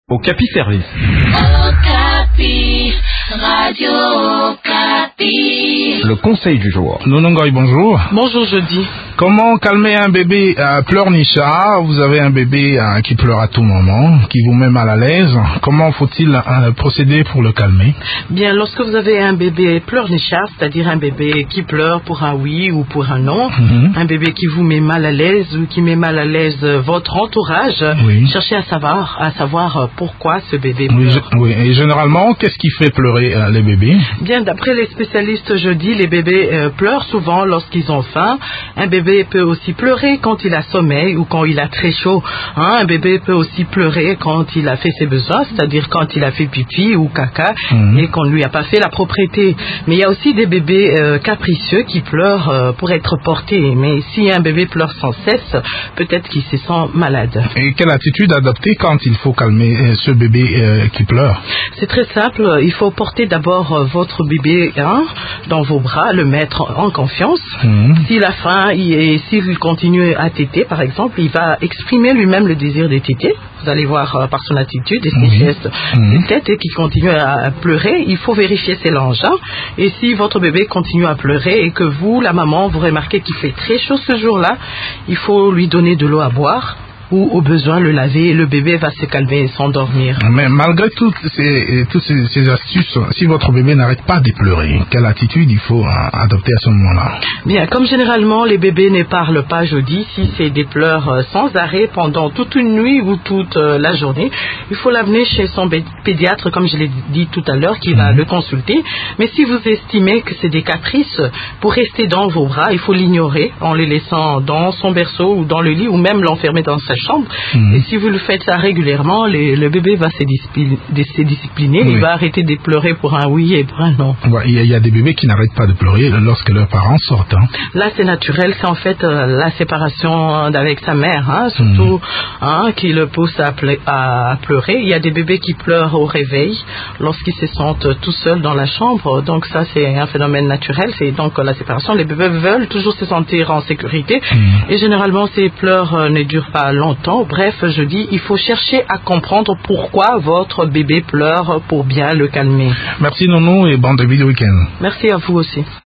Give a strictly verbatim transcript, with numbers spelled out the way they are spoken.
Okapi Service. Okapi, Radio Okapi. Le conseil du jour. Nonongoy, bonjour. Bonjour, jeudi. Comment calmer un bébé euh, pleurnichard? Vous avez un bébé euh, qui pleure à tout moment, qui vous met mal à l'aise. Comment faut-il euh, procéder pour le calmer? Bien, lorsque vous avez un bébé pleurnichard, c'est-à-dire un bébé qui pleure pour un oui ou pour un non, mm-hmm. un bébé qui vous met mal à l'aise ou qui met mal à l'aise votre entourage, oui. cherchez à savoir, à savoir pourquoi ce bébé pleure. Oui, je, oui. Et généralement, qu'est-ce qui fait pleurer euh, les bébés? Bien, d'après les spécialistes, je dis, les bébés euh, pleurent souvent lorsqu'ils ont faim. Un bébé peut aussi pleurer quand il a sommeil ou quand il a très chaud. Hein, un bébé peut aussi pleurer quand il a fait ses besoins, c'est-à-dire quand il a fait pipi ou caca mmh. et qu'on ne lui a pas fait la propreté. Mais il y a aussi des bébés euh, capricieux qui pleurent euh, pour être portés. Mais si un bébé pleure sans cesse, peut-être qu'il se sent malade. Et quelle attitude adopter quand il faut calmer euh, ce bébé euh, qui pleure? C'est très simple. Il faut porter d'abord euh, votre bébé hein, dans vos bras, le mettre en confiance. Mmh. S'il a faim, il Et s'il continue à téter, par exemple, il va exprimer lui-même le désir de téter. Vous allez voir euh, par son attitude et ses oui. gestes mmh. de tête et qu'il continue à, à pleurer. Il faut vérifier ses langes. Hein. Et si votre bébé continue à pleurer et que vous, la maman, vous remarquez qu'il fait très chaud ce jour-là, il faut lui donner de l'eau à boire. Ou au besoin le laver et le bébé va se calmer et s'endormir. Mais malgré toutes ces, toutes ces, ces astuces, si votre bébé n'arrête pas de pleurer, quelle attitude il faut adopter à ce moment-là? Bien, comme généralement les bébés ne parlent pas jeudi, si c'est des pleurs sans arrêt pendant toute une nuit ou toute la journée, il faut l'amener chez son pédiatre, comme je l'ai dit tout à l'heure, qui mmh. va le consulter. Mais si vous estimez que c'est des caprices, pour rester dans vos bras, il faut l'ignorer en le laissant dans son berceau ou dans le lit ou même l'enfermer dans sa chambre. Mmh. Et si vous le faites ça régulièrement, les, le bébé va se, discipli- de se discipliner, oui. il va arrêter de pleurer pour un oui et pour un non. Ouais, il, y a, il y a des bébés qui n'arrêtent pas de pleurer lorsque leurs parents sortent. Hein. Là, c'est naturel, c'est en fait euh, la séparation avec sa mère, hein, surtout mmh. hein, qui le pousse à, ple- à pleurer. Il y a des bébés qui pleurent au réveil lorsqu'ils se sentent tout seuls dans la chambre. Donc ça, c'est un phénomène naturel, c'est donc la séparation. Les bébés veulent toujours se sentir en sécurité mmh. et généralement, ces pleurs euh, ne durent pas longtemps. Bref, je dis, il faut chercher à comprendre pourquoi votre bébé pleure pour bien le calmer. Merci Nono et bon début de week-end. Merci à vous aussi.